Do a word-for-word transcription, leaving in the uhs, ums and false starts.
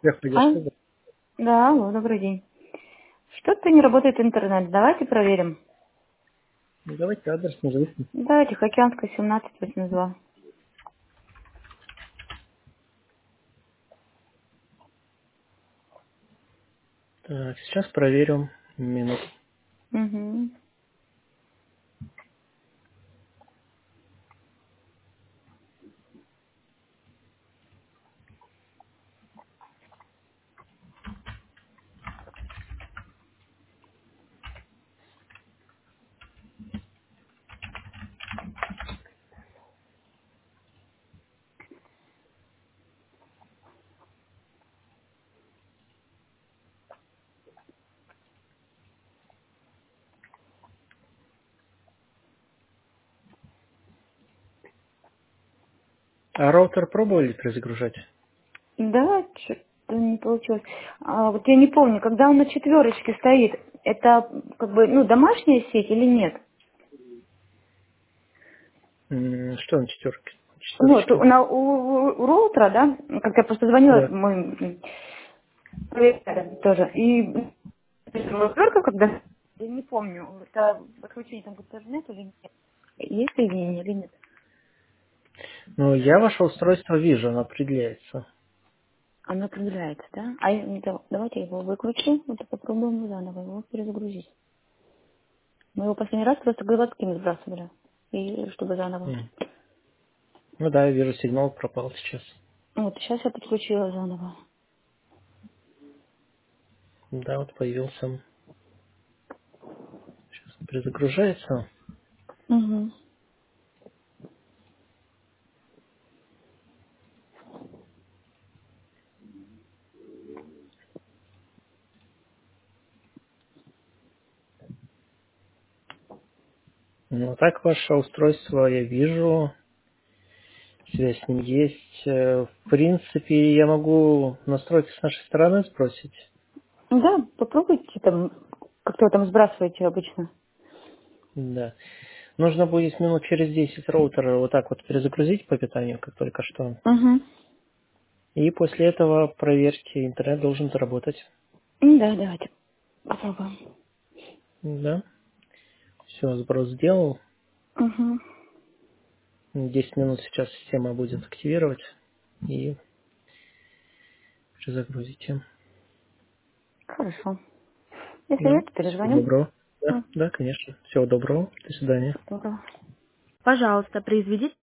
Всех А? поддержка. Да, алло, добрый день. Что-то не работает интернет. Давайте проверим. Ну, давайте адрес назовите. Да, Тихоокеанская, семнадцать восемьдесят два. Так, сейчас проверим. Минуту. Угу. А роутер пробовали перезагружать? Да, что-то не получилось. А, вот я не помню, когда он на четверочке стоит, это как бы, ну, домашняя сеть или нет? М, Что на четверке? Ну, то Четверочке. на, у, у- у роутера, да, как я просто звонила, Да. мы м, проверяли тоже. И четверка, когда, я не помню, это подключение там как-то нет или нет? Есть соединение или нет? Ну, я ваше устройство вижу, оно определяется. Оно определяется, да? А я- ну, да- давайте я его выключу, вот и попробуем заново его перезагрузить. Мы его последний раз просто городским сбрасывали, и чтобы заново. М. Ну да, я вижу, сигнал пропал сейчас. Вот, сейчас я подключила заново. Да, вот появился. Сейчас он перезагружается. Угу. Ну, а так ваше устройство я вижу. Связь с ним есть. Э, В принципе, я могу настройки с нашей стороны сбросить. Да, попробуйте там, как вы там сбрасываете обычно. Да. Нужно будет минут через десять роутер вот так вот перезагрузить по питанию, как только что. Угу. И после этого проверьте, интернет должен заработать. Да, давайте попробуем. Да. Все, сброс сделал. Угу. десять минут сейчас система будет активировать. И перезагрузите. Хорошо. Если Да. нет, Всего перезвоню. доброго. Да, М, да, конечно. Всего доброго. До свидания. Здорово. Пожалуйста, произведите